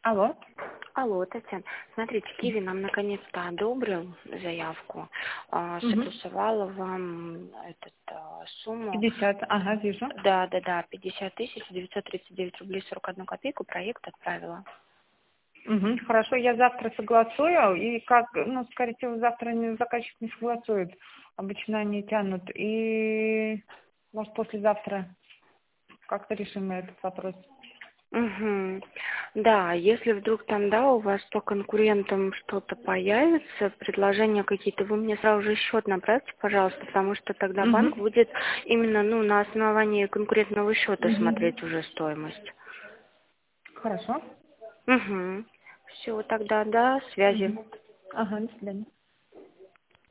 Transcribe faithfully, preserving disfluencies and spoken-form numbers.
Алло. Алло, Татьяна. Смотрите, Киви нам наконец-то одобрил заявку, а, Угу. согласовала вам этот, а, сумму. пятьдесят, ага, вижу. Да, да, да, пятьдесят тысяч девятьсот тридцать девять рублей сорок одну копейку проект отправила. Угу. Хорошо, я завтра согласую, и как, ну, скорее всего, завтра не- заказчик не согласует, обычно они тянут, и, может, послезавтра как-то решим этот вопрос. Угу. Да, если вдруг там, да, у вас по конкурентам что-то появится, предложения какие-то, вы мне сразу же счет направьте, пожалуйста, потому что тогда банк Угу. будет именно, ну, на основании конкурентного счета Угу. смотреть уже стоимость. Хорошо. Угу. Все, тогда до связи. Угу. Ага, до свидания.